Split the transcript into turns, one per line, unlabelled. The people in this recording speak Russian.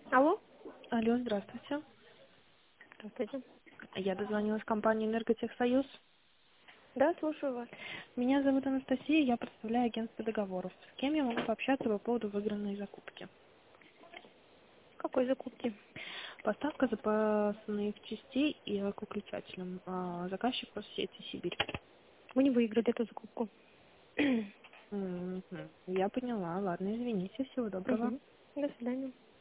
Алло?
Алло, здравствуйте.
Здравствуйте.
Я дозвонилась в компанию «Энерготехсоюз».
Да, слушаю вас.
Меня зовут Анастасия, я представляю агентство договоров. С кем я могу пообщаться по поводу выигранной закупки?
Какой закупки?
Поставка запасных частей и к выключателям. Заказчик по сети «Сибирь».
Мы не выиграли эту закупку.
Мгм. Я поняла. Ладно, извините. Всего доброго.
Угу. До свидания.